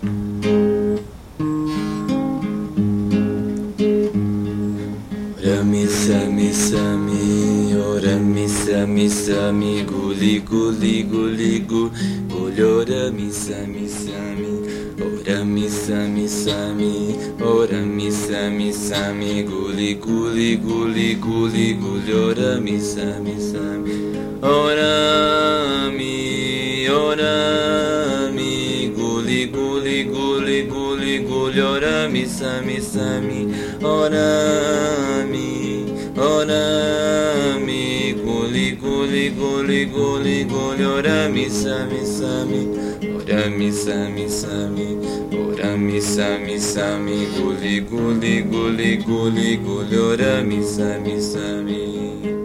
Rami sami sami, orami sami sami, guli guli guli gu, olorami sami sami, orami sami sami, orami sami sami, guli guli guli guli, olorami sami sami, orami orami, guli guli guli guli, olorami sami sami, orami orami, guli guli guli guli guli, orami sami sami, orami sami sami, orami sami sami, guli guli guli guli guli, orami sami sami.